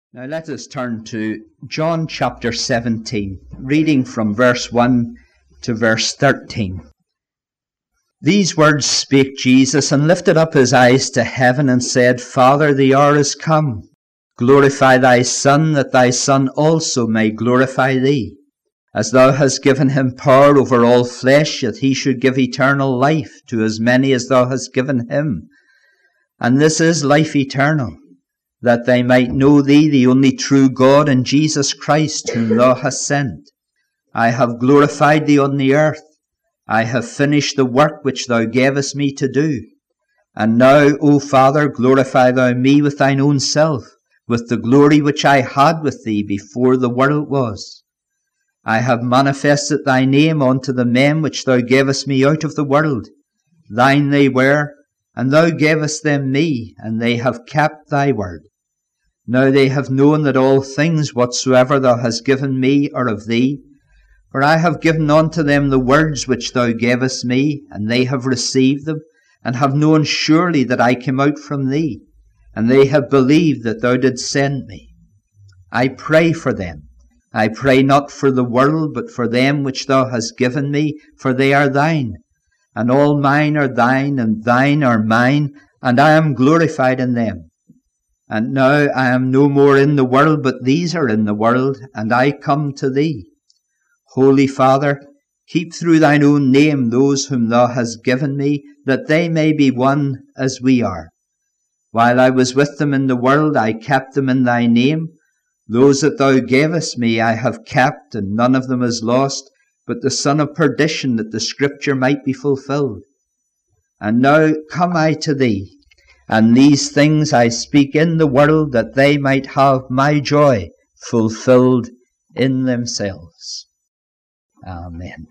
Now let us turn to John chapter 17, reading from verse 1 to verse 13. These words spake Jesus, and lifted up his eyes to heaven, and said, Father, the hour is come. Glorify thy Son, that thy Son also may glorify thee, as thou hast given him power over all flesh, that he should give eternal life to as many as thou hast given him. And this is life eternal, that they might know thee, the only true God, and Jesus Christ, whom thou hast sent. I have glorified thee on the earth. I have finished the work which thou gavest me to do. And now, O Father, glorify thou me with thine own self, with the glory which I had with thee before the world was. I have manifested thy name unto the men which thou gavest me out of the world. Thine they were, and thou gavest them me, and they have kept thy word. Now they have known that all things whatsoever thou hast given me are of thee. For I have given unto them the words which thou gavest me, and they have received them, and have known surely that I came out from thee, and they have believed that thou didst send me. I pray for them. I pray not for the world, but for them which thou hast given me, for they are thine. And all mine are thine, and thine are mine, and I am glorified in them. And now I am no more in the world, but these are in the world, and I come to thee. Holy Father, keep through thine own name those whom thou hast given me, that they may be one as we are. While I was with them in the world, I kept them in thy name. Those that thou gavest me I have kept, and none of them is lost, but the son of perdition, that the scripture might be fulfilled. And now come I to thee, and these things I speak in the world, that they might have my joy fulfilled in themselves. Amen.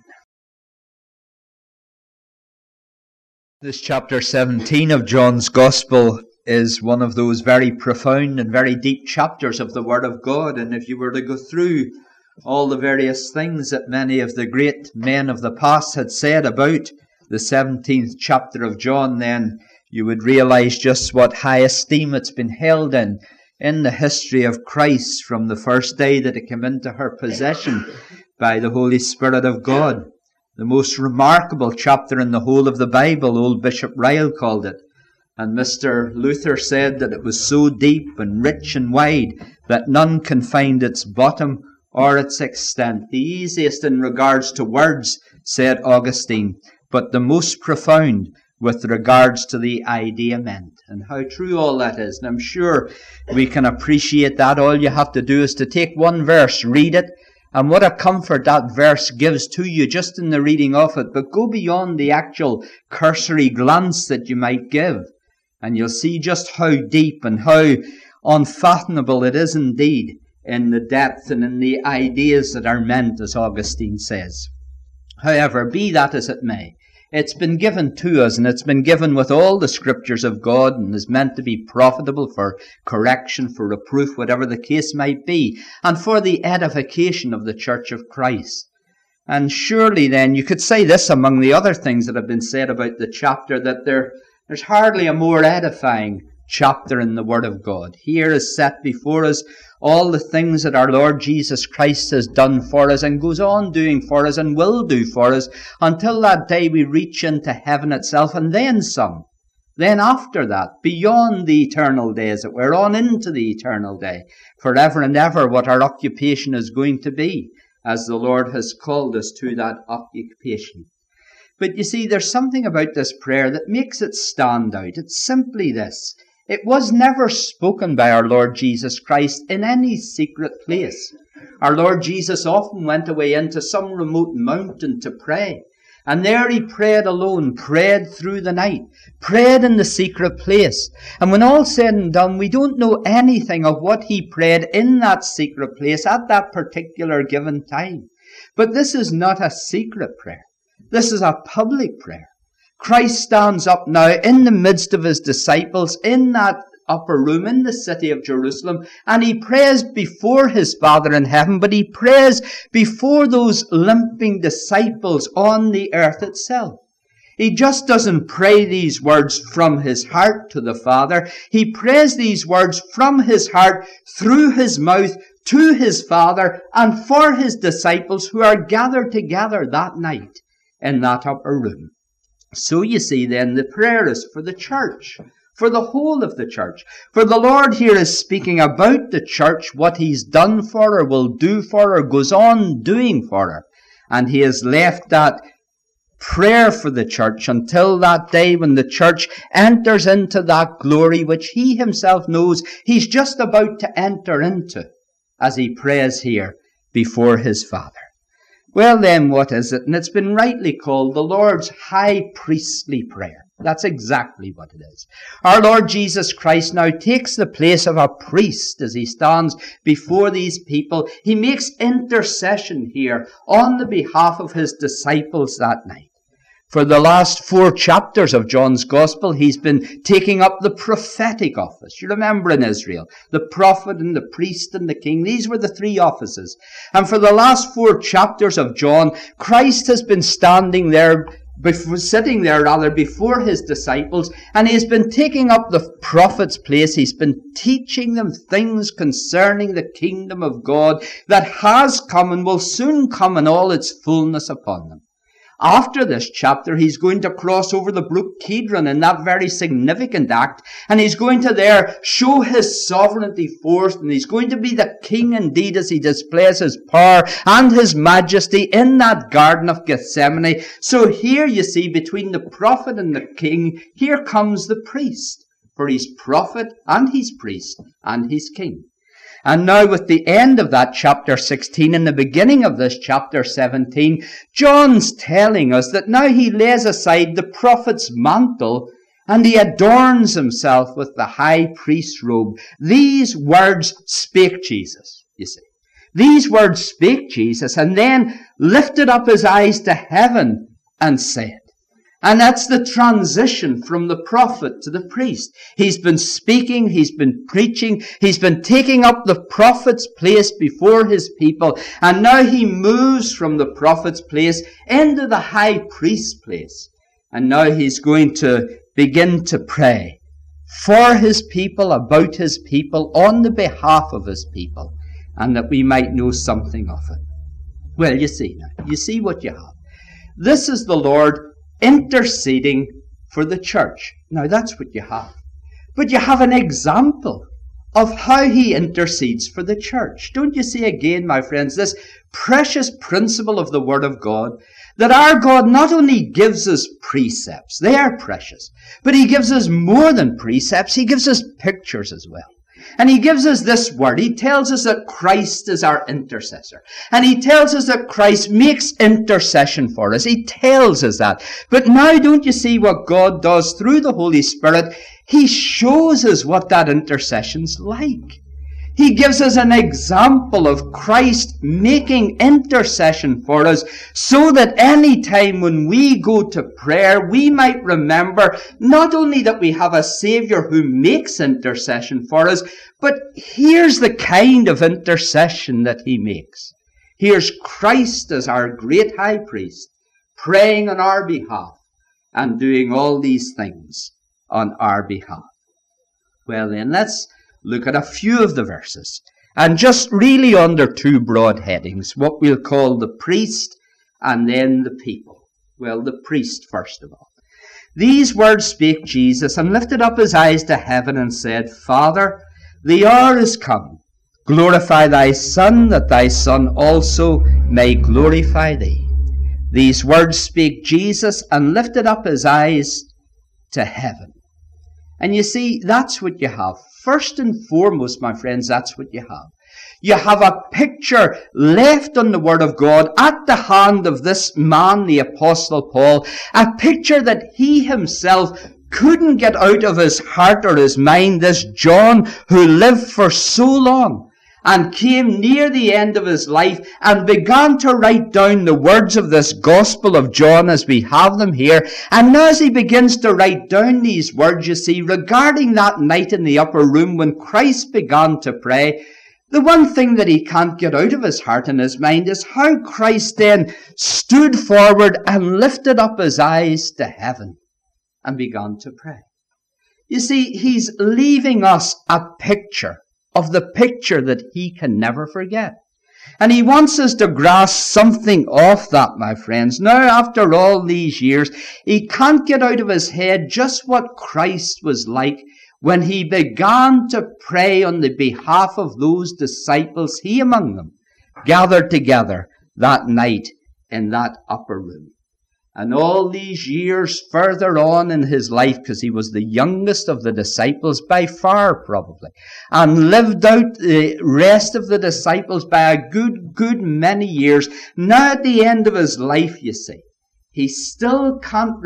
This chapter 17 of John's Gospel is one of those very profound and very deep chapters of the Word of God. And if you were to go through all the various things that many of the great men of the past had said about the 17th chapter of John, then you would realize just what high esteem it's been held in the history of Christ from the first day that it came into her possession by the Holy Spirit of God. The most remarkable chapter in the whole of the Bible, old Bishop Ryle called it. And Mr. Luther said that it was so deep and rich and wide that none can find its bottom or its extent. The easiest in regards to words, said Augustine, but the most profound with regards to the idea meant. And how true all that is. And I'm sure we can appreciate that. All you have to do is to take one verse, read it, and what a comfort that verse gives to you just in the reading of it. But go beyond the actual cursory glance that you might give, and you'll see just how deep and how unfathomable it is indeed in the depth and in the ideas that are meant, as Augustine says. However, be that as it may, it's been given to us, and it's been given with all the scriptures of God, and is meant to be profitable for correction, for reproof, whatever the case might be, and for the edification of the Church of Christ. And surely then you could say this among the other things that have been said about the chapter, that there's hardly a more edifying chapter in the Word of God. Here is set before us all the things that our Lord Jesus Christ has done for us and goes on doing for us and will do for us until that day we reach into heaven itself, and then some. Then after that, beyond the eternal day, as it were, on into the eternal day, forever and ever, what our occupation is going to be, as the Lord has called us to that occupation. But you see, there's something about this prayer that makes it stand out. It's simply this. It was never spoken by our Lord Jesus Christ in any secret place. Our Lord Jesus often went away into some remote mountain to pray. And there he prayed alone, prayed through the night, prayed in the secret place. And when all said and done, we don't know anything of what he prayed in that secret place at that particular given time. But this is not a secret prayer. This is a public prayer. Christ stands up now in the midst of his disciples in that upper room in the city of Jerusalem, and he prays before his Father in heaven, but he prays before those limping disciples on the earth itself. He just doesn't pray these words from his heart to the Father. He prays these words from his heart through his mouth to his Father and for his disciples who are gathered together that night in that upper room. So you see then, the prayer is for the church, for the whole of the church. For the Lord here is speaking about the church, what he's done for her, will do for her, goes on doing for her. And he has left that prayer for the church until that day when the church enters into that glory which he himself knows he's just about to enter into as he prays here before his Father. Well then, what is it? And it's been rightly called the Lord's high priestly prayer. That's exactly what it is. Our Lord Jesus Christ now takes the place of a priest as he stands before these people. He makes intercession here on the behalf of his disciples that night. For the last 4 chapters of John's Gospel, he's been taking up the prophetic office. You remember in Israel, the prophet and the priest and the king, these were the 3 offices. And for the last 4 chapters of John, Christ has been sitting there before his disciples, and he's been taking up the prophet's place. He's been teaching them things concerning the kingdom of God that has come and will soon come in all its fullness upon them. After this chapter, he's going to cross over the brook Kidron in that very significant act, and he's going to there show his sovereignty forth, and he's going to be the king indeed as he displays his power and his majesty in that Garden of Gethsemane. So here you see, between the prophet and the king, here comes the priest, for he's prophet and he's priest and he's king. And now with the end of that chapter 16 and the beginning of this chapter 17, John's telling us that now he lays aside the prophet's mantle and he adorns himself with the high priest's robe. These words spake Jesus, you see. These words spake Jesus, and then lifted up his eyes to heaven and said. And that's the transition from the prophet to the priest. He's been speaking, he's been preaching, he's been taking up the prophet's place before his people, and now he moves from the prophet's place into the high priest's place. And now he's going to begin to pray for his people, about his people, on the behalf of his people, and that we might know something of it. Well, you see what you have. This is the Lord interceding for the church. Now that's what you have. But you have an example of how he intercedes for the church. Don't you see again, my friends, this precious principle of the Word of God, that our God not only gives us precepts, they are precious, but he gives us more than precepts, he gives us pictures as well. And he gives us this word. He tells us that Christ is our intercessor. And he tells us that Christ makes intercession for us. He tells us that. But now don't you see what God does through the Holy Spirit? He shows us what that intercession's like. He gives us an example of Christ making intercession for us, so that any time when we go to prayer, we might remember not only that we have a Saviour who makes intercession for us, but here's the kind of intercession that he makes. Here's Christ as our great high priest, praying on our behalf and doing all these things on our behalf. Well then, let's look at a few of the verses, and just really under 2 broad headings, what we'll call the priest and then the people. Well, the priest first of all. These words spake Jesus, and lifted up his eyes to heaven, and said, Father, the hour is come. Glorify thy Son, that thy Son also may glorify thee. These words spake Jesus, and lifted up his eyes to heaven. And you see, that's what you have. First and foremost, my friends, that's what you have. You have a picture left on the Word of God at the hand of this man, the Apostle Paul, a picture that he himself couldn't get out of his heart or his mind, this John who lived for so long and came near the end of his life and began to write down the words of this Gospel of John as we have them here. And now as he begins to write down these words, you see, regarding that night in the upper room when Christ began to pray, The one thing that he can't get out of his heart and his mind is how Christ then stood forward and lifted up his eyes to heaven and began to pray. You see, he's leaving us a picture of the picture that he can never forget. And he wants us to grasp something of that, my friends. Now, after all these years, he can't get out of his head just what Christ was like when he began to pray on the behalf of those disciples, he among them, gathered together that night in that upper room. And all these years further on in his life, because he was the youngest of the disciples by far probably, and lived out the rest of the disciples by a good many years. Now at the end of his life, you see, he still can't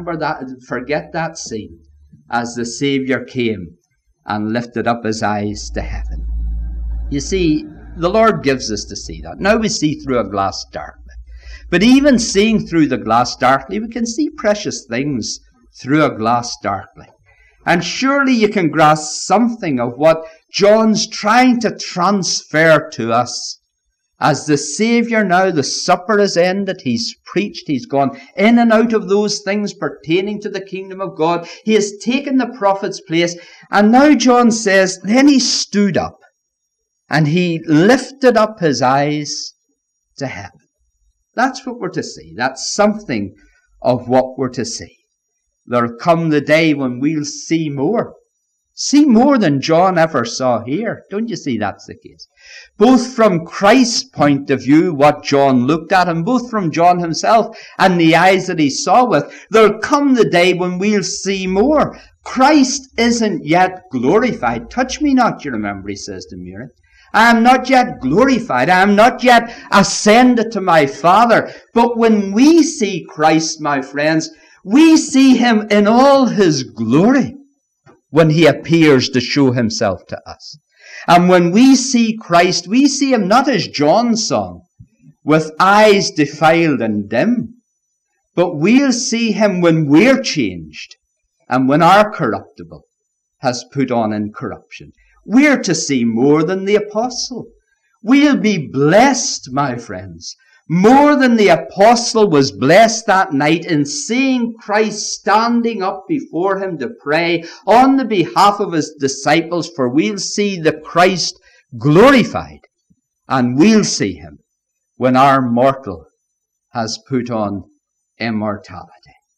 forget that scene as the Saviour came and lifted up his eyes to heaven. You see, the Lord gives us to see that. Now we see through a glass darkly. But even seeing through the glass darkly, we can see precious things through a glass darkly. And surely you can grasp something of what John's trying to transfer to us. As the Saviour now, the supper is ended, he's preached, he's gone in and out of those things pertaining to the kingdom of God. He has taken the prophet's place. And now John says, then he stood up and he lifted up his eyes to heaven. That's what we're to see. That's something of what we're to see. There'll come the day when we'll see more. See more than John ever saw here. Don't you see that's the case? Both from Christ's point of view, what John looked at, and both from John himself and the eyes that he saw with, there'll come the day when we'll see more. Christ isn't yet glorified. Touch me not, you remember, he says to Mary. I am not yet glorified. I am not yet ascended to my Father. But when we see Christ, my friends, we see him in all his glory when he appears to show himself to us. And when we see Christ, we see him not as John saw, with eyes defiled and dim, but we'll see him when we're changed and when our corruptible has put on incorruption. We're to see more than the apostle. We'll be blessed, my friends, more than the apostle was blessed that night in seeing Christ standing up before him to pray on the behalf of his disciples, for we'll see the Christ glorified, and we'll see him when our mortal has put on immortality.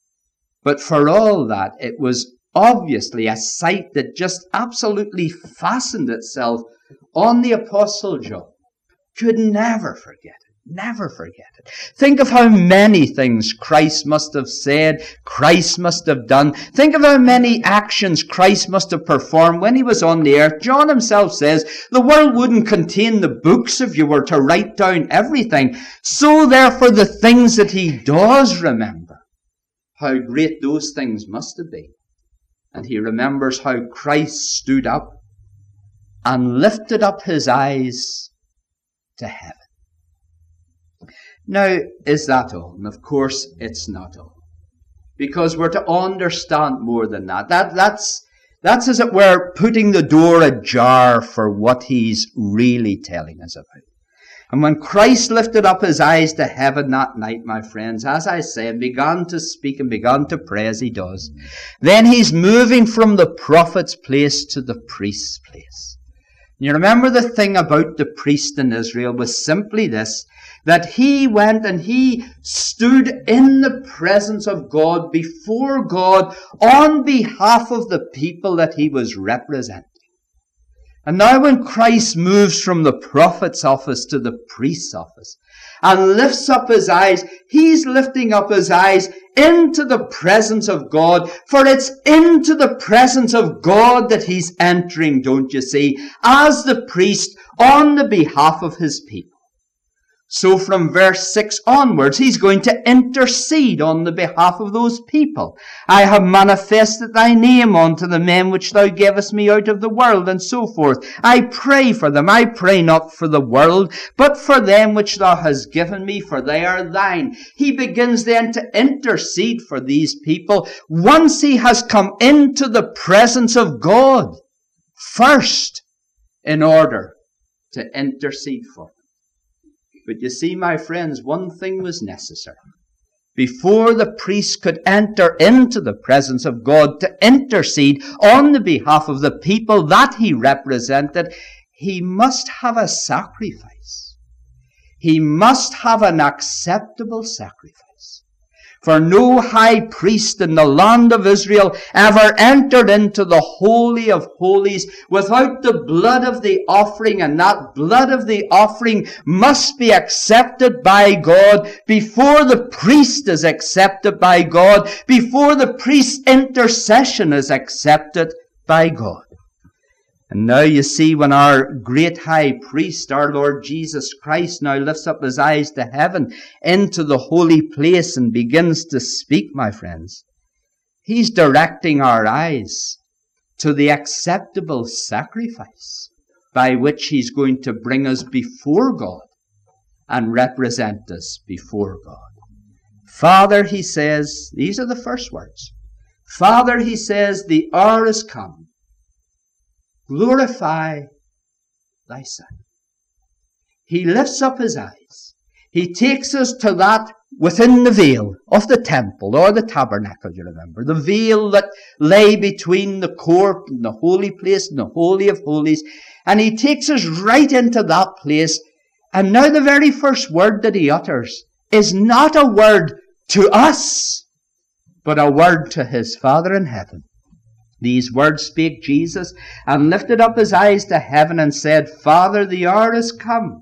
But for all that, it was obviously a sight that just absolutely fastened itself on the Apostle John. Could never forget it. Never forget it. Think of how many things Christ must have said, Christ must have done. Think of how many actions Christ must have performed when he was on the earth. John himself says, the world wouldn't contain the books if you were to write down everything. So therefore the things that he does remember, how great those things must have been. And he remembers how Christ stood up and lifted up his eyes to heaven. Now, is that all? And of course, it's not all. Because we're to understand more than that. That's as it were, putting the door ajar for what he's really telling us about. And when Christ lifted up his eyes to heaven that night, my friends, as I said, began to speak and began to pray as he does, then he's moving from the prophet's place to the priest's place. You remember the thing about the priest in Israel was simply this, that he went and he stood in the presence of God, before God, on behalf of the people that he was representing. And now when Christ moves from the prophet's office to the priest's office and lifts up his eyes, he's lifting up his eyes into the presence of God, for it's into the presence of God that he's entering, don't you see, as the priest on the behalf of his people. So from verse 6 onwards, he's going to intercede on the behalf of those people. I have manifested thy name unto the men which thou gavest me out of the world, and so forth. I pray for them. I pray not for the world, but for them which thou hast given me, for they are thine. He begins then to intercede for these people once he has come into the presence of God first, in order to intercede for them. But you see, my friends, one thing was necessary. Before the priest could enter into the presence of God to intercede on the behalf of the people that he represented, he must have a sacrifice. He must have an acceptable sacrifice. For no high priest in the land of Israel ever entered into the Holy of Holies without the blood of the offering, and that blood of the offering must be accepted by God before the priest is accepted by God, before the priest's intercession is accepted by God. And now you see, when our great high priest, our Lord Jesus Christ, now lifts up his eyes to heaven, into the holy place, and begins to speak, my friends, he's directing our eyes to the acceptable sacrifice by which he's going to bring us before God and represent us before God. Father, he says, these are the first words. Father, he says, the hour is come. Glorify thy Son. He lifts up his eyes. He takes us to that within the veil of the temple or the tabernacle, you remember. The veil that lay between the court and the holy place and the Holy of Holies. And he takes us right into that place. And now the very first word that he utters is not a word to us, but a word to his Father in heaven. These words spake Jesus, and lifted up his eyes to heaven, and said, Father, the hour is come.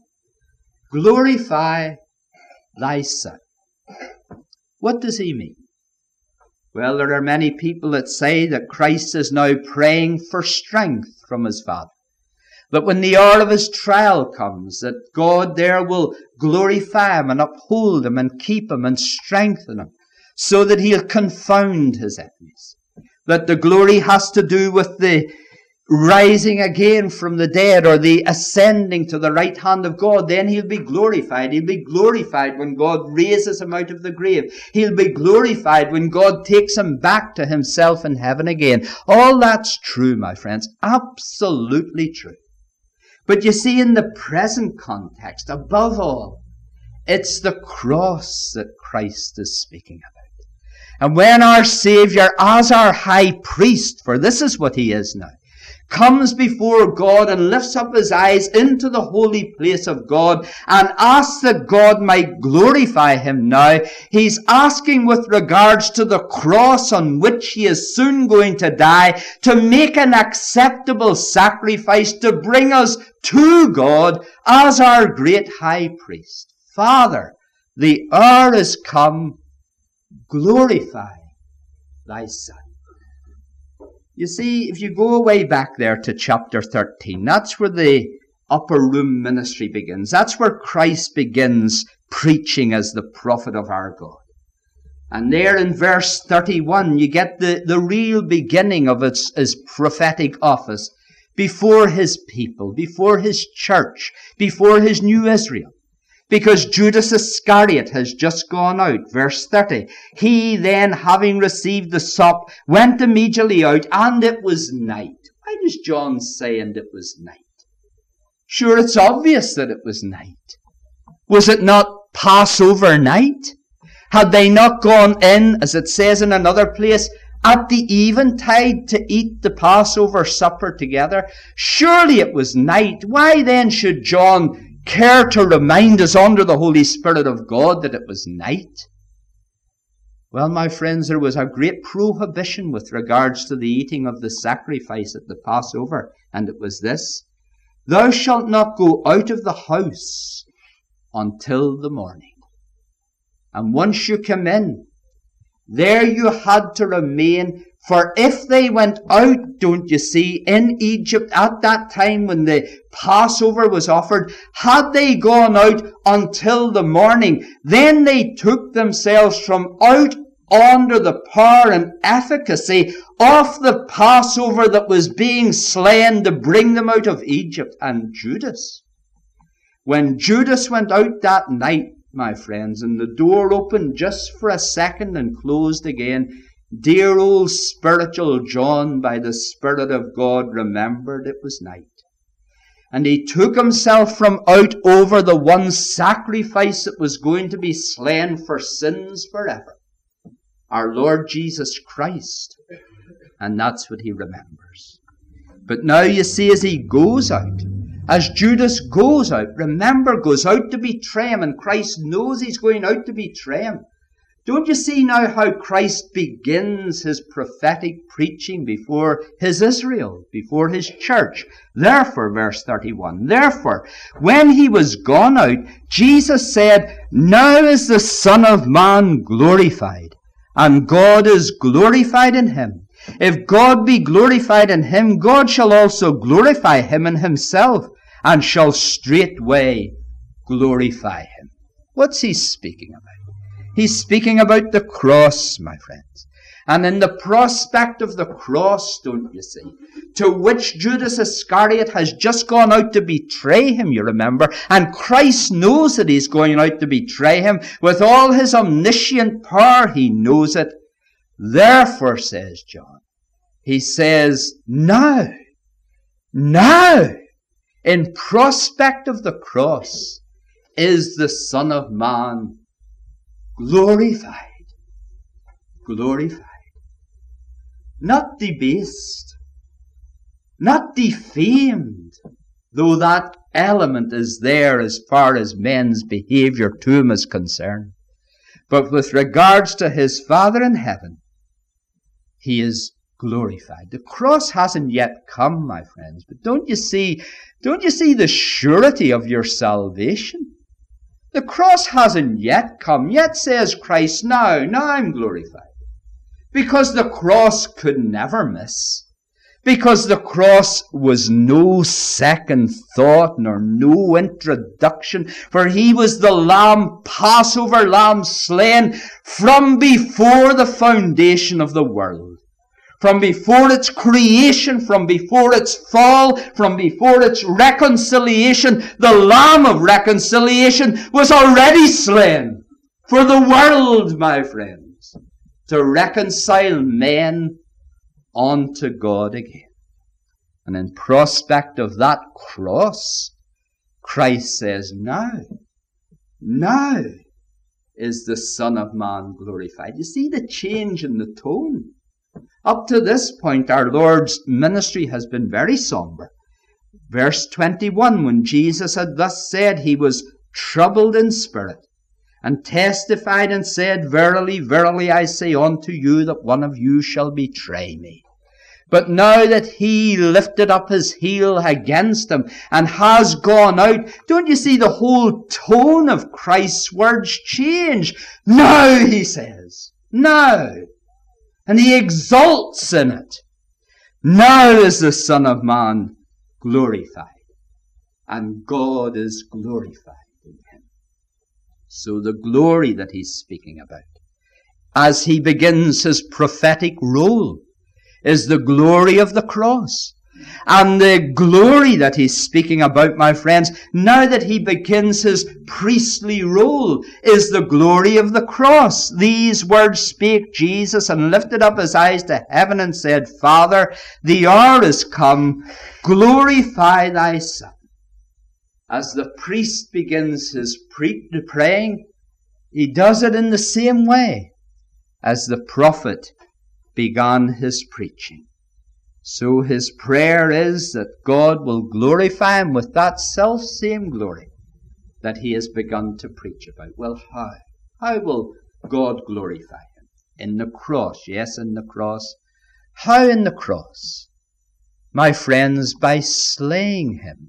Glorify thy Son. What does he mean? Well, there are many people that say that Christ is now praying for strength from his Father. That when the hour of his trial comes, that God there will glorify him and uphold him and keep him and strengthen him, so that he'll confound his enemies. That the glory has to do with the rising again from the dead, or the ascending to the right hand of God. Then he'll be glorified. He'll be glorified when God raises him out of the grave. He'll be glorified when God takes him back to himself in heaven again. All that's true, my friends. Absolutely true. But you see, in the present context, above all, it's the cross that Christ is speaking about. And when our Saviour, as our high priest, for this is what he is now, comes before God and lifts up his eyes into the holy place of God and asks that God might glorify him now, he's asking with regards to the cross on which he is soon going to die, to make an acceptable sacrifice to bring us to God as our great high priest. Father, the hour is come. Glorify thy Son. You see, if you go way back there to chapter 13, that's where the upper room ministry begins. That's where Christ begins preaching as the prophet of our God. And there in verse 31, you get the real beginning of his prophetic office before his people, before his church, before his new Israel. Because Judas Iscariot has just gone out. Verse 30. He then, having received the sop, went immediately out, and it was night. Why does John say, and it was night? Sure, it's obvious that it was night. Was it not Passover night? Had they not gone in, as it says in another place, at the eventide to eat the Passover supper together? Surely it was night. Why then should John care to remind us under the Holy Spirit of God that it was night? Well, my friends, there was a great prohibition with regards to the eating of the sacrifice at the Passover, and it was this: Thou shalt not go out of the house until the morning. And once you come in, there you had to remain. For if they went out, don't you see, in Egypt at that time when the Passover was offered, had they gone out until the morning, then they took themselves from out under the power and efficacy of the Passover that was being slain to bring them out of Egypt. And Judas, when Judas went out that night, my friends, and the door opened just for a second and closed again, dear old spiritual John, by the Spirit of God, remembered it was night. And he took himself from out over the one sacrifice that was going to be slain for sins forever. Our Lord Jesus Christ. And that's what he remembers. But now you see, as he goes out, as Judas goes out, remember, goes out to betray him, and Christ knows he's going out to betray him. Don't you see now how Christ begins his prophetic preaching before his Israel, before his church? Therefore, verse 31, therefore, when he was gone out, Jesus said, now is the Son of Man glorified, and God is glorified in him. If God be glorified in him, God shall also glorify him in himself, and shall straightway glorify him. What's he speaking about? He's speaking about the cross, my friends. And in the prospect of the cross, don't you see, to which Judas Iscariot has just gone out to betray him, you remember, and Christ knows that he's going out to betray him. With all his omniscient power, he knows it. Therefore, says John, he says, now, in prospect of the cross, is the Son of Man glorified. Glorified. Not debased. Not defamed. Though that element is there as far as men's behavior to him is concerned. But with regards to his Father in heaven, he is glorified. The cross hasn't yet come, my friends. But don't you see the surety of your salvation? The cross hasn't yet come. Yet says Christ, now I'm glorified. Because the cross could never miss. Because the cross was no second thought nor no introduction. For he was the Lamb, Passover Lamb slain from before the foundation of the world. From before its creation, from before its fall, from before its reconciliation, the Lamb of reconciliation was already slain for the world, my friends, to reconcile men unto God again. And in prospect of that cross, Christ says, now is the Son of Man glorified. You see the change in the tone. Up to this point, our Lord's ministry has been very somber. Verse 21, when Jesus had thus said, he was troubled in spirit, and testified and said, verily, verily, I say unto you, that one of you shall betray me. But now that he lifted up his heel against him and has gone out, don't you see the whole tone of Christ's words change? Now, he says, now. And he exults in it. Now is the Son of Man glorified, and God is glorified in him. So the glory that he's speaking about, as he begins his prophetic role, is the glory of the cross. And the glory that he's speaking about, my friends, now that he begins his priestly role, is the glory of the cross. These words spake Jesus, and lifted up his eyes to heaven, and said, Father, the hour is come, glorify thy Son. As the priest begins his praying, he does it in the same way as the prophet began his preaching. So his prayer is that God will glorify him with that self-same glory that he has begun to preach about. Well, how? How will God glorify him? In the cross. Yes, in the cross. How in the cross? My friends, by slaying him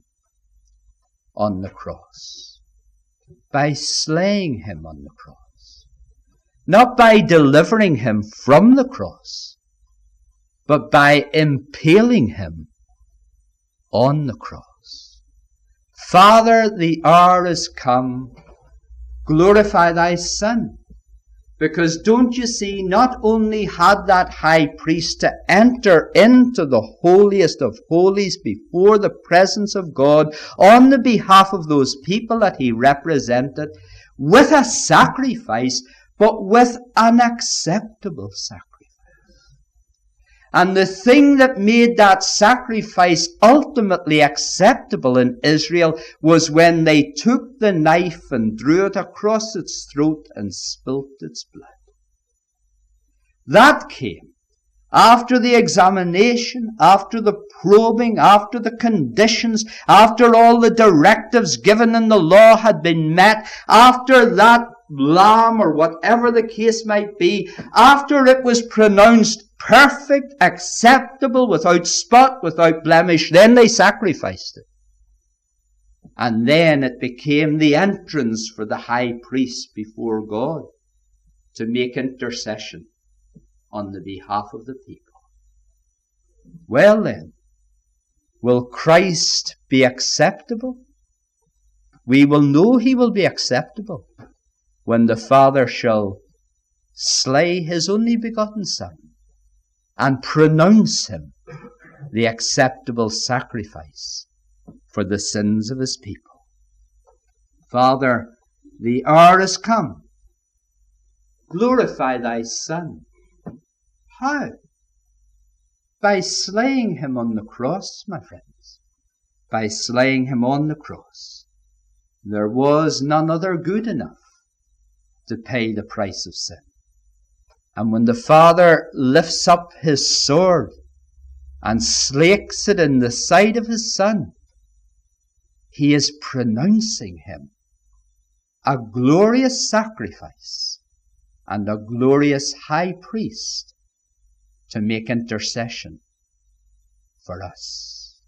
on the cross. By slaying him on the cross. Not by delivering him from the cross, but by impaling him on the cross. Father, the hour is come, glorify thy Son. Because don't you see, not only had that high priest to enter into the holiest of holies before the presence of God on the behalf of those people that he represented, with a sacrifice, but with an acceptable sacrifice. And the thing that made that sacrifice ultimately acceptable in Israel was when they took the knife and drew it across its throat and spilt its blood. That came after the examination, after the probing, after the conditions, after all the directives given in the law had been met, after that lamb or whatever the case might be, after it was pronounced perfect, acceptable, without spot, without blemish, then they sacrificed it. And then it became the entrance for the high priest before God to make intercession on the behalf of the people. Well then, will Christ be acceptable? We will know he will be acceptable when the Father shall slay his only begotten Son and pronounce him the acceptable sacrifice for the sins of his people. Father, the hour is come. Glorify thy Son. How? By slaying him on the cross, my friends. By slaying him on the cross. There was none other good enough to pay the price of sin. And when the Father lifts up his sword and slakes it in the side of his Son, he is pronouncing him a glorious sacrifice and a glorious high priest to make intercession for us.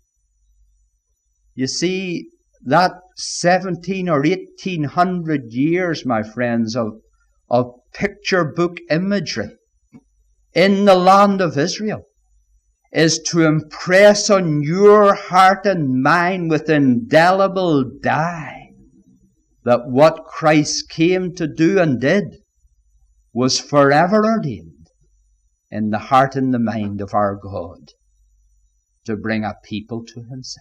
You see, that 17 or 1800 years, my friends, of picture book imagery in the land of Israel is to impress on your heart and mind with indelible dye that what Christ came to do and did was forever ordained in the heart and the mind of our God to bring a people to himself.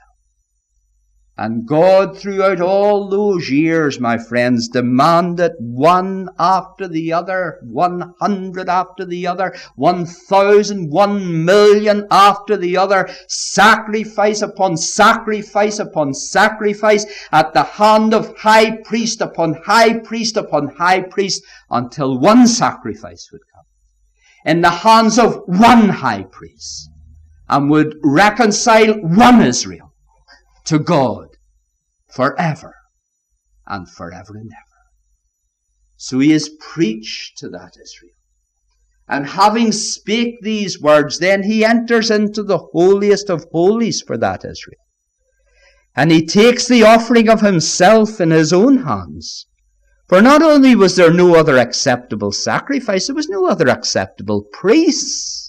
And God, throughout all those years, my friends, demanded one after the other, 100 after the other, 1,000, 1,000,000 after the other, sacrifice upon sacrifice upon sacrifice at the hand of high priest upon high priest upon high priest, until one sacrifice would come in the hands of one high priest and would reconcile one Israel to God forever and forever and ever. So he is preached to that Israel. And having spake these words, then he enters into the holiest of holies for that Israel. And he takes the offering of himself in his own hands. For not only was there no other acceptable sacrifice, there was no other acceptable priest.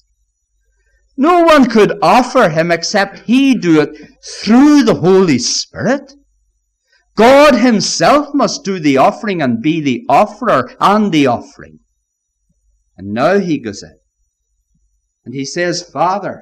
No one could offer him except he do it through the Holy Spirit. God himself must do the offering and be the offerer and the offering. And now he goes in and he says, Father,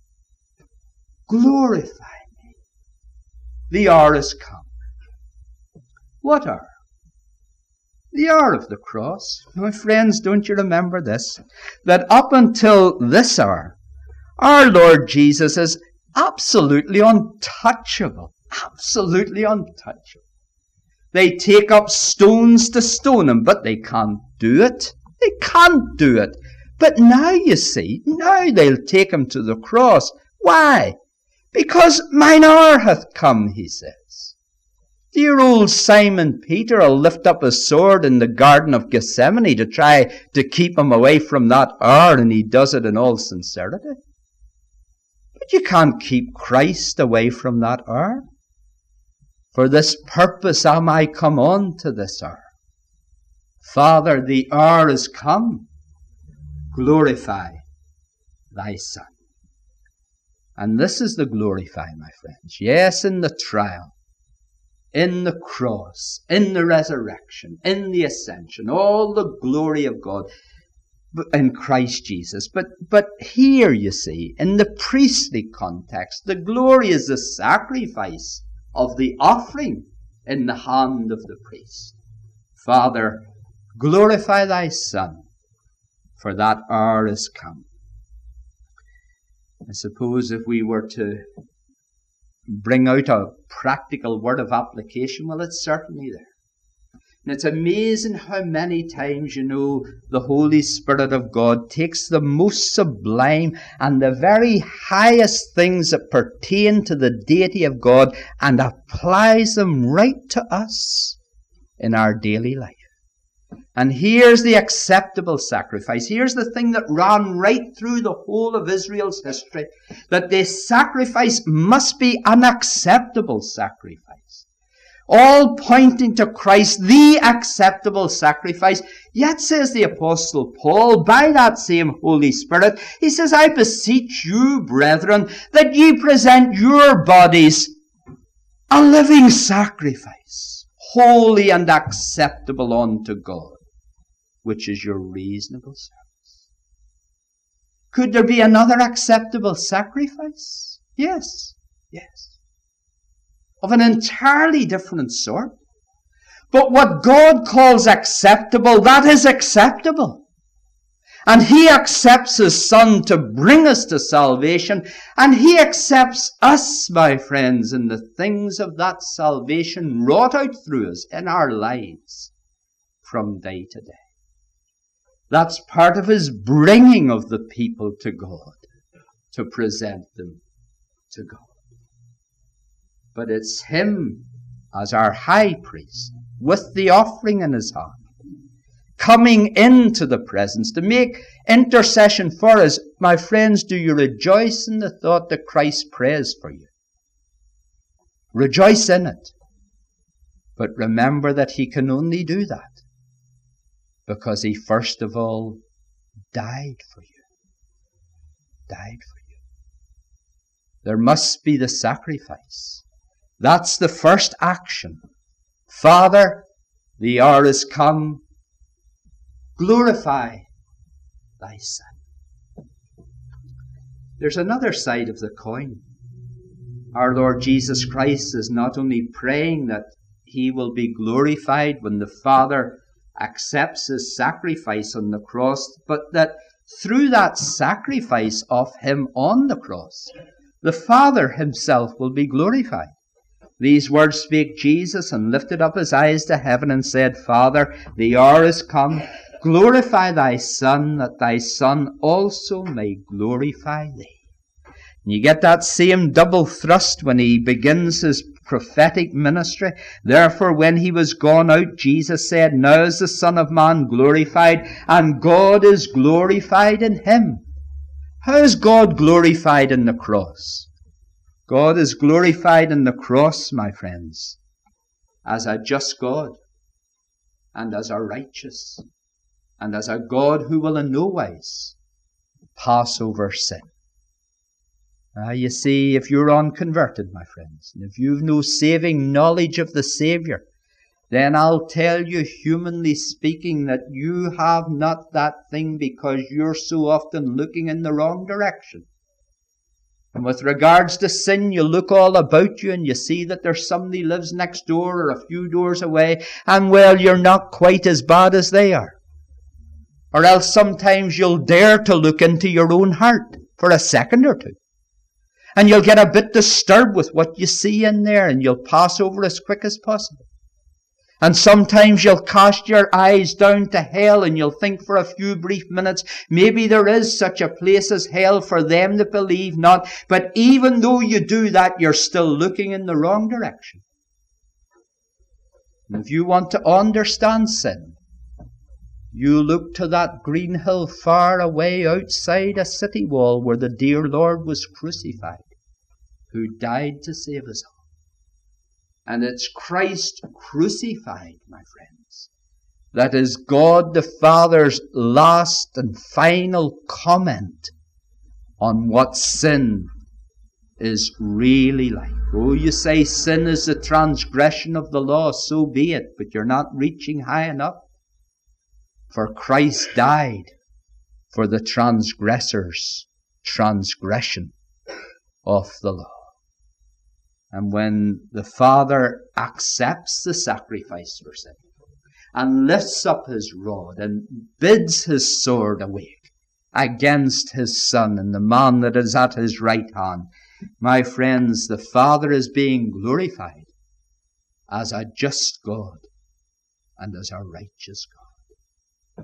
glorify me. The hour is come. What hour? The hour of the cross. My friends, don't you remember this? That up until this hour, our Lord Jesus is absolutely untouchable. Absolutely untouchable. They take up stones to stone him, but they can't do it. They can't do it. But now you see, now they'll take him to the cross. Why? Because mine hour hath come, he says. Dear old Simon Peter will lift up his sword in the Garden of Gethsemane to try to keep him away from that hour, and he does it in all sincerity. But you can't keep Christ away from that hour. For this purpose am I come on to this hour. Father, the hour is come. Glorify thy Son. And this is the glorify, my friends. Yes, in the trial, in the cross, in the resurrection, in the ascension, all the glory of God in Christ Jesus. But here, you see, in the priestly context, the glory is the sacrifice of the offering in the hand of the priest. Father, glorify thy Son, for that hour is come. I suppose if we were to bring out a practical word of application, well, it's certainly there. And it's amazing how many times, the Holy Spirit of God takes the most sublime and the very highest things that pertain to the deity of God and applies them right to us in our daily life. And here's the acceptable sacrifice. Here's the thing that ran right through the whole of Israel's history, that the sacrifice must be an acceptable sacrifice. All pointing to Christ, the acceptable sacrifice. Yet, says the Apostle Paul, by that same Holy Spirit, he says, I beseech you, brethren, that ye present your bodies a living sacrifice, holy and acceptable unto God, which is your reasonable service. Could there be another acceptable sacrifice? Yes. Of an entirely different sort. But what God calls acceptable, that is acceptable. And He accepts His Son to bring us to salvation, and He accepts us, my friends, in the things of that salvation wrought out through us in our lives from day to day. That's part of His bringing of the people to God, to present them to God. But it's Him as our high priest, with the offering in His hand, coming into the presence to make intercession for us. My friends, do you rejoice in the thought that Christ prays for you? Rejoice in it. But remember that He can only do that because He first of all died for you. There must be the sacrifice. That's the first action. Father, the hour is come. Glorify thy Son. There's another side of the coin. Our Lord Jesus Christ is not only praying that He will be glorified when the Father accepts His sacrifice on the cross, but that through that sacrifice of Him on the cross, the Father Himself will be glorified. These words spake Jesus, and lifted up His eyes to heaven, and said, Father, the hour is come. Glorify thy Son, that thy Son also may glorify thee. And you get that same double thrust when He begins His prophetic ministry. Therefore, when He was gone out, Jesus said, Now is the Son of Man glorified, and God is glorified in Him. How is God glorified in the cross? God is glorified in the cross, my friends, as a just God, and as a righteous, and as a God who will in no wise pass over sin. You see, if you're unconverted, my friends, and if you've no saving knowledge of the Saviour, then I'll tell you, humanly speaking, that you have not that thing because you're so often looking in the wrong direction. And with regards to sin, you look all about you and you see that there's somebody lives next door or a few doors away, and well, you're not quite as bad as they are. Or else sometimes you'll dare to look into your own heart for a second or two. And you'll get a bit disturbed with what you see in there, and you'll pass over as quick as possible. And sometimes you'll cast your eyes down to hell, and you'll think for a few brief minutes, maybe there is such a place as hell for them that believe not. But even though you do that, you're still looking in the wrong direction. And if you want to understand sin, you look to that green hill far away outside a city wall where the dear Lord was crucified, who died to save us all. And it's Christ crucified, my friends, that is God the Father's last and final comment on what sin is really like. Oh, you say sin is the transgression of the law, so be it, but you're not reaching high enough. For Christ died for the transgressor's transgression of the law. And when the Father accepts the sacrifice for sin and lifts up His rod and bids His sword awake, against his Son and the man that is at his right hand. My friends, the Father is being glorified as a just God and as a righteous God.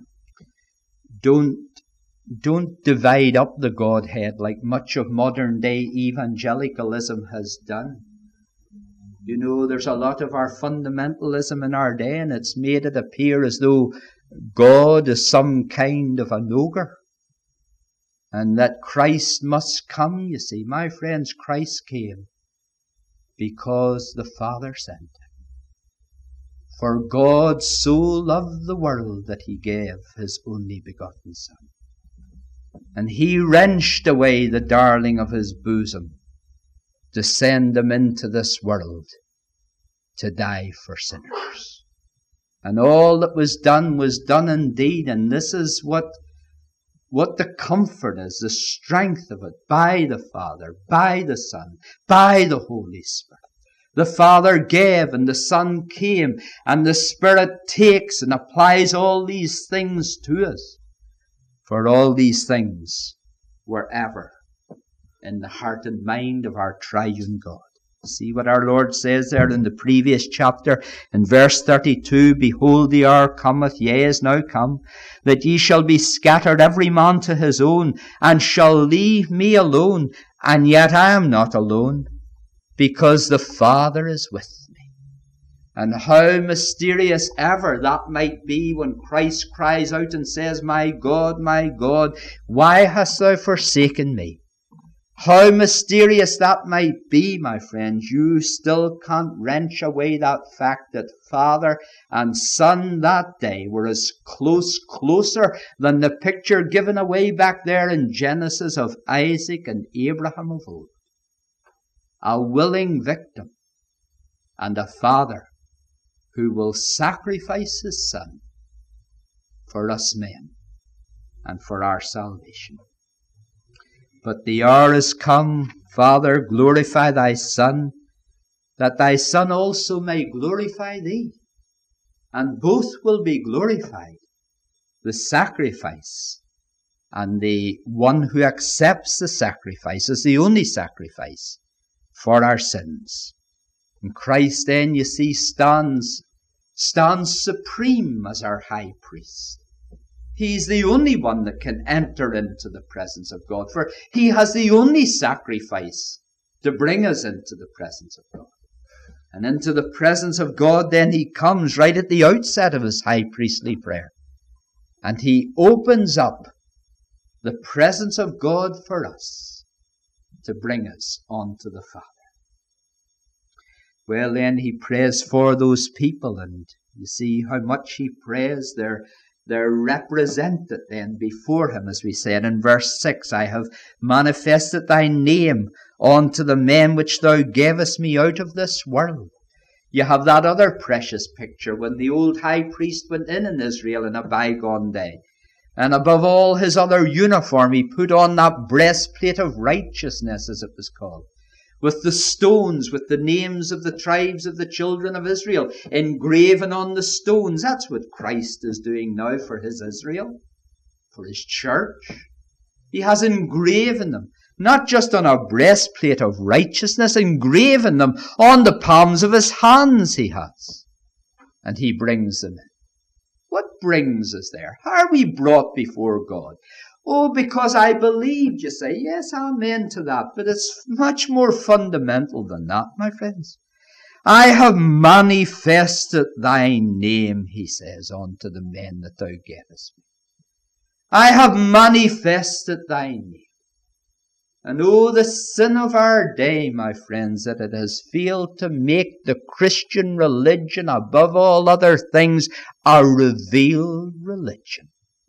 Don't divide up the Godhead like much of modern day evangelicalism has done. You know, there's a lot of our fundamentalism in our day, and it's made it appear as though God is some kind of an ogre, and that Christ must come. You see, my friends, Christ came because the Father sent him. For God so loved the world that he gave his only begotten Son. And he wrenched away the darling of his bosom to send him into this world to die for sinners. And all that was done indeed. And this is what the comfort is, the strength of it, by the Father, by the Son, by the Holy Spirit. The Father gave and the Son came, and the Spirit takes and applies all these things to us. For all these things were ever in the heart and mind of our triune God. See what our Lord says there in the previous chapter in verse 32, Behold, the hour cometh, yea, is now come, that ye shall be scattered every man to his own, and shall leave me alone, and yet I am not alone, because the Father is with me. And how mysterious ever that might be when Christ cries out and says, my God, why hast thou forsaken me? How mysterious that might be, my friends, you still can't wrench away that fact that Father and Son that day were as closer than the picture given away back there in Genesis of Isaac and Abraham of old. A willing victim and a Father who will sacrifice his Son for us men and for our salvation. But the hour is come, Father, glorify thy Son, that thy Son also may glorify thee. And both will be glorified, the sacrifice and the one who accepts the sacrifice as the only sacrifice for our sins. And Christ then, you see, stands supreme as our high priest. He's the only one that can enter into the presence of God, for he has the only sacrifice to bring us into the presence of God. And into the presence of God then he comes right at the outset of his high priestly prayer. And he opens up the presence of God for us to bring us unto the Father. Well, then he prays for those people, and you see how much he prays. They're represented then before him, as we said in verse 6, I have manifested thy name unto the men which thou gavest me out of this world. You have that other precious picture when the old high priest went in Israel in a bygone day. And above all his other uniform, he put on that breastplate of righteousness, as it was called, with the stones, with the names of the tribes of the children of Israel engraven on the stones. That's what Christ is doing now for his Israel, for his church. He has engraven them, not just on a breastplate of righteousness, engraven them on the palms of his hands he has. And he brings them in. What brings us there? How are we brought before God? Oh, because I believed, you say. Yes, amen to that. But it's much more fundamental than that, my friends. I have manifested thy name, he says, unto the men that thou gavest me. I have manifested thy name. And oh, the sin of our day, my friends, that it has failed to make the Christian religion, above all other things, a revealed religion.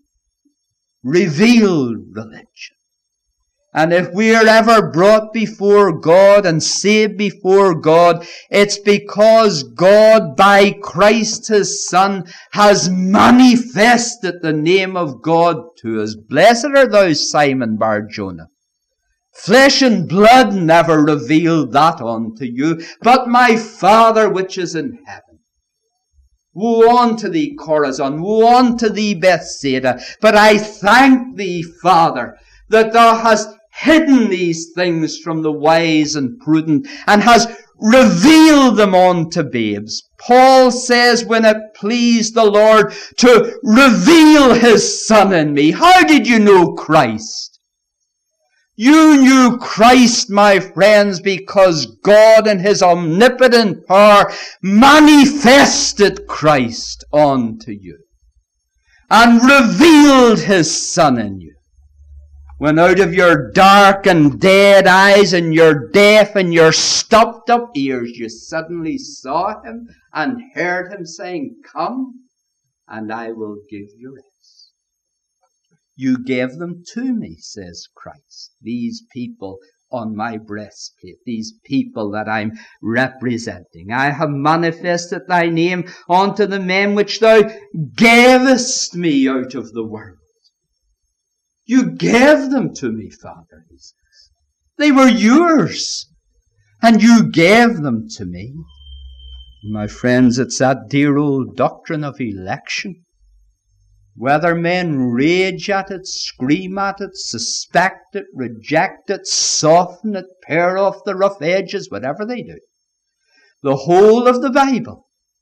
Revealed religion. And if we are ever brought before God and saved before God, it's because God, by Christ his Son, has manifested the name of God to us. Blessed art thou, Simon Bar-Jonah. Flesh and blood never revealed that unto you, but my Father which is in heaven. Woe unto thee, Chorazin! Woe unto thee, Bethsaida! But I thank thee, Father, that thou hast hidden these things from the wise and prudent, and hast revealed them unto babes. Paul says, when it pleased the Lord to reveal his Son in me. How did you know Christ? You knew Christ, my friends, because God in his omnipotent power manifested Christ unto you and revealed his Son in you. When out of your dark and dead eyes and your deaf and your stopped up ears you suddenly saw him and heard him saying, "Come, and I will give you rest." You gave them to me, says Christ, these people on my breastplate, these people that I'm representing. I have manifested thy name unto the men which thou gavest me out of the world. You gave them to me, Father, he says. They were yours, and you gave them to me. My friends, it's that dear old doctrine of election. Whether men rage at it, scream at it, suspect it, reject it, soften it, pare off the rough edges, whatever they do, the whole of the Bible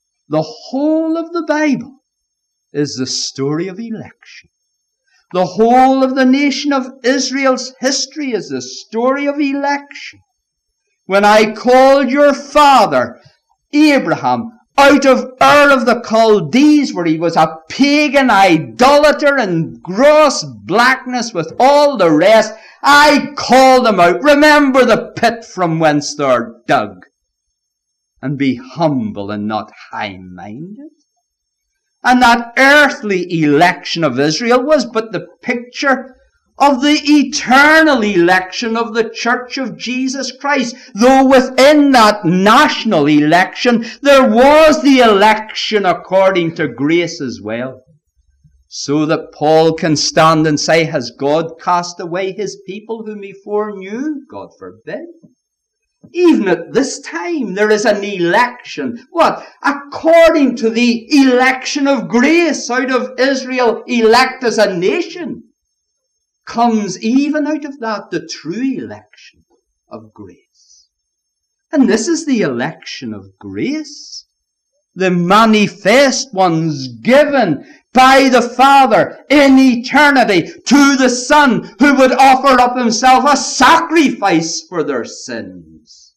is the story of election. The whole of the nation of Israel's history is the story of election. When I called your father, Abraham, out of Ur of the Chaldees, where he was a pagan idolater in gross blackness with all the rest, I called him out. Remember the pit from whence thou art dug. And be humble and not high-minded. And that earthly election of Israel was but the picture of the eternal election of the Church of Jesus Christ. Though within that national election, there was the election according to grace as well. So that Paul can stand and say, has God cast away his people whom he foreknew? God forbid. Even at this time, there is an election. What? According to the election of grace, out of Israel, elect as a nation, comes even out of that the true election of grace. And this is the election of grace. The manifest ones given by the Father in eternity to the Son, who would offer up himself a sacrifice for their sins.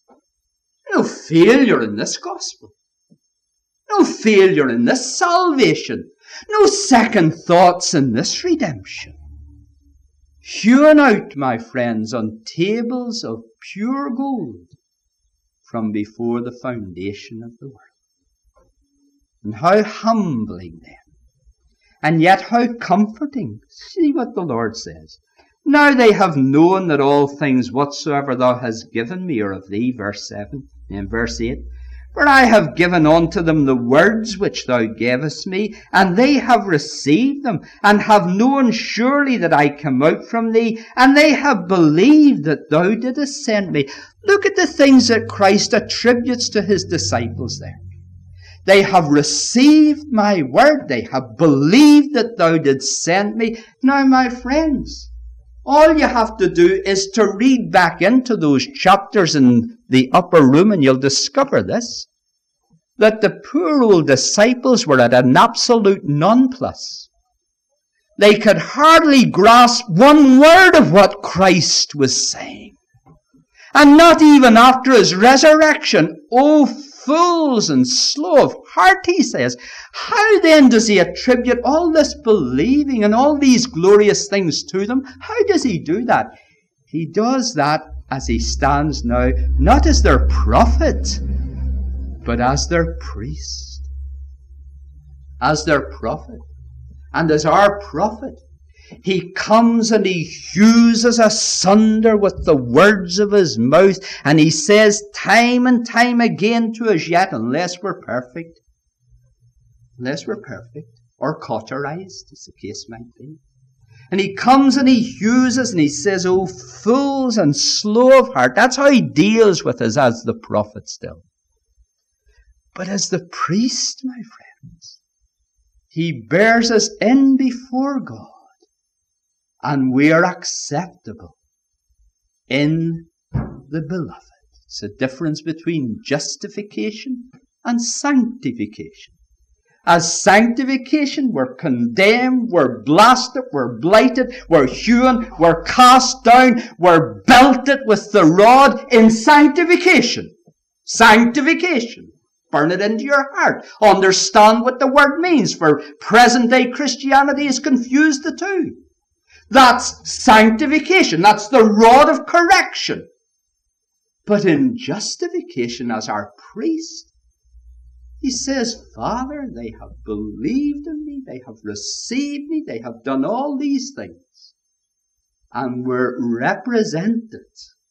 No failure in this gospel. No failure in this salvation. No second thoughts in this redemption. Hewn out, my friends, on tables of pure gold from before the foundation of the world. And how humbling then. And yet how comforting. See what the Lord says. Now they have known that all things whatsoever thou hast given me are of thee, verse 7 and verse 8. For I have given unto them the words which thou gavest me, and they have received them, and have known surely that I come out from thee, and they have believed that thou didst send me. Look at the things that Christ attributes to his disciples there. They have received my word. They have believed that thou didst send me. Now, my friends, all you have to do is to read back into those chapters in the upper room and you'll discover this, that the poor old disciples were at an absolute nonplus. They could hardly grasp one word of what Christ was saying. And not even after his resurrection. Oh, fools and slow of heart, he says. How then does he attribute all this believing and all these glorious things to them? How does he do that? He does that as he stands now, not as their prophet, but as their priest. As their prophet. And as our prophet, he comes and he hews us asunder with the words of his mouth, and he says time and time again to us, yet unless we're perfect, or cauterized, as the case might be. And he comes and he hews us and he says, oh, fools and slow of heart. That's how he deals with us as the prophet still. But as the priest, my friend, friends. He bears us in before God, and we are acceptable in the beloved. It's the difference between justification and sanctification. As sanctification, we're condemned, we're blasted, we're blighted, we're hewn, we're cast down, we're belted with the rod in sanctification. Sanctification. Burn it into your heart. Understand what the word means, for present-day Christianity has confused the two. That's sanctification. That's the rod of correction. But in justification, as our priest, he says, Father, they have believed in me, they have received me, they have done all these things, and were represented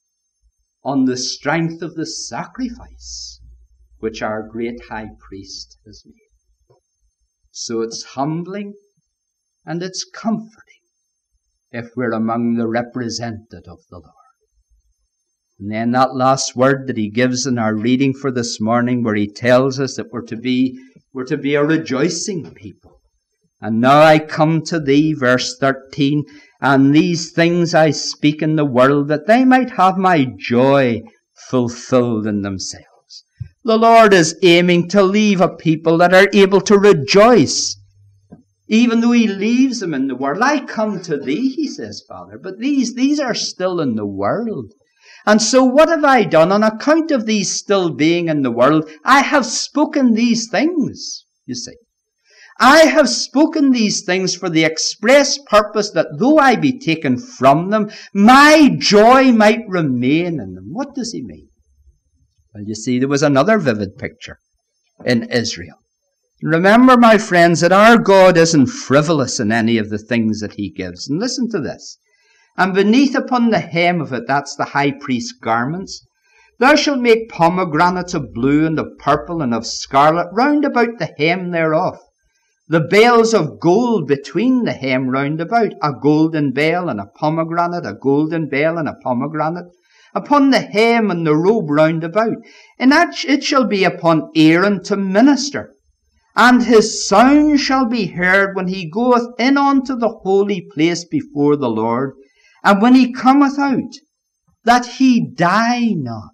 on the strength of the sacrifice which our great high priest has made. So it's humbling and it's comforting if we're among the represented of the Lord. And then that last word that he gives in our reading for this morning, where he tells us that we're to be a rejoicing people. And now I come to thee, verse 13, and these things I speak in the world, that they might have my joy fulfilled in themselves. The Lord is aiming to leave a people that are able to rejoice, even though he leaves them in the world. I come to thee, he says, Father, but these are still in the world. And so what have I done? On account of these still being in the world, I have spoken these things, you see. I have spoken these things for the express purpose that though I be taken from them, my joy might remain in them. What does he mean? Well, you see, there was another vivid picture in Israel. Remember, my friends, that our God isn't frivolous in any of the things that he gives. And listen to this. And beneath upon the hem of it, that's the high priest's garments, thou shalt make pomegranates of blue and of purple and of scarlet round about the hem thereof. The bells of gold between the hem round about, a golden bell and a pomegranate, a golden bell and a pomegranate, upon the hem and the robe round about. And that it shall be upon Aaron to minister. And his sound shall be heard when he goeth in unto the holy place before the Lord, and when he cometh out, that he die not.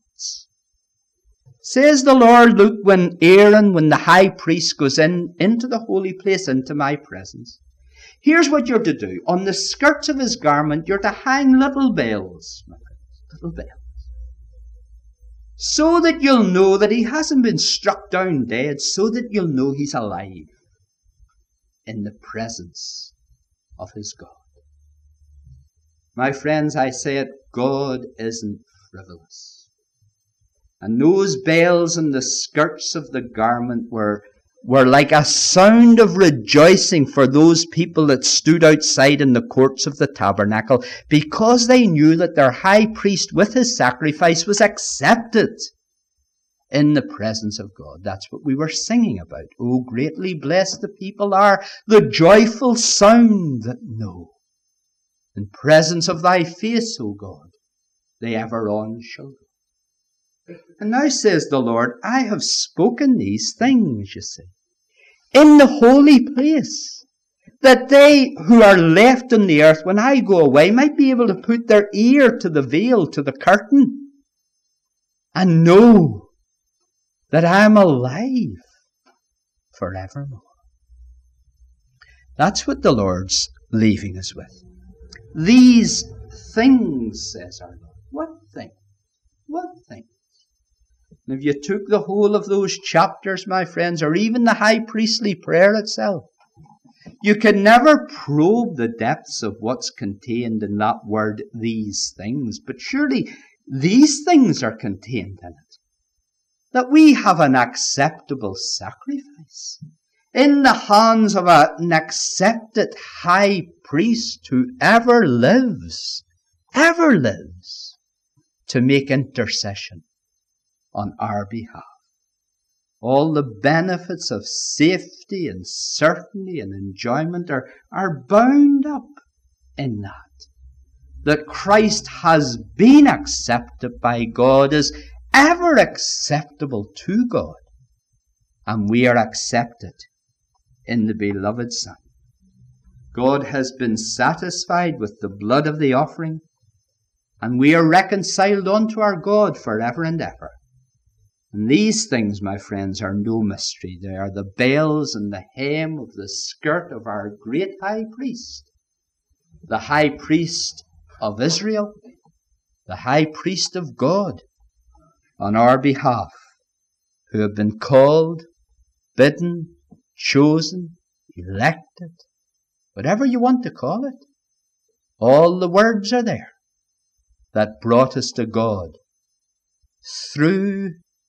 Says the Lord, look, when the high priest goes into the holy place, into my presence, here's what you're to do. On the skirts of his garment, you're to hang little bells, my friends, little bells, so that you'll know that he hasn't been struck down dead, so that you'll know he's alive in the presence of his God. My friends, I say it, God isn't frivolous. And those bells on the skirts of the garment were like a sound of rejoicing for those people that stood outside in the courts of the tabernacle, because they knew that their high priest with his sacrifice was accepted in the presence of God. That's what we were singing about. Oh, greatly blessed the people are, the joyful sound that know. In presence of thy face, O God, they ever on shall go. And now says the Lord, I have spoken these things, you see, in the holy place, that they who are left on the earth, when I go away, might be able to put their ear to the veil, to the curtain, and know that I am alive forevermore. That's what the Lord's leaving us with. These things, says our Lord. What things? What things? And if you took the whole of those chapters, my friends, or even the high priestly prayer itself, you can never probe the depths of what's contained in that word, these things. But surely these things are contained in it. That we have an acceptable sacrifice in the hands of an accepted high priest who ever lives to make intercession on our behalf. All the benefits of safety and certainty and enjoyment are bound up in that Christ has been accepted by God, is ever acceptable to God, and we are accepted in the beloved Son. God has been satisfied with the blood of the offering, and we are reconciled unto our God forever and ever. And these things, my friends, are no mystery. They are the bells and the hem of the skirt of our great high priest, the high priest of Israel, the high priest of God on our behalf, who have been called, bidden, chosen, elected, whatever you want to call it. All the words are there that brought us to God through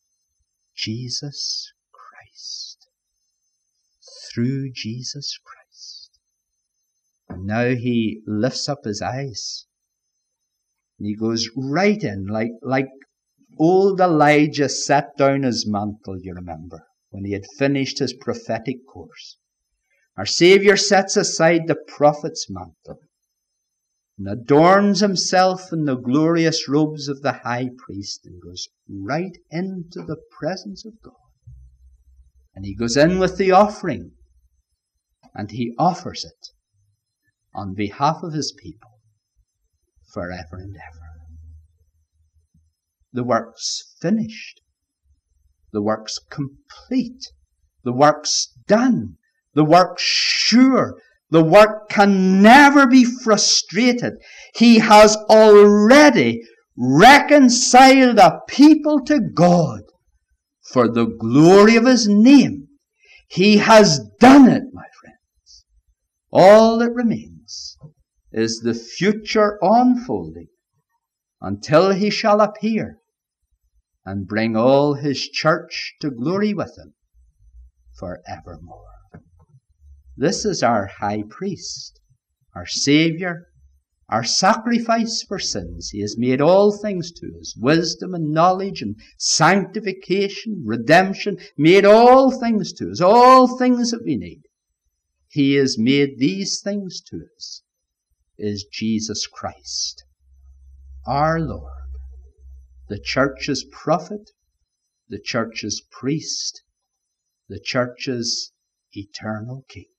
Jesus Christ. Through Jesus Christ. And now he lifts up his eyes. And he goes right in, like old Elijah set down his mantle, you remember, when he had finished his prophetic course. Our Saviour sets aside the prophet's mantle and adorns himself in the glorious robes of the high priest and goes right into the presence of God. And he goes in with the offering and he offers it on behalf of his people forever and ever. The work's finished. The work's complete. The work's done. The work's sure. The work can never be frustrated. He has already reconciled a people to God for the glory of his name. He has done it, my friends. All that remains is the future unfolding until he shall appear and bring all his church to glory with him forevermore. This is our high priest, our Saviour, our sacrifice for sins. He has made all things to us, wisdom and knowledge and sanctification, redemption, made all things to us, all things that we need. He has made these things to us, is Jesus Christ, our Lord, the church's prophet, the church's priest, the church's eternal king.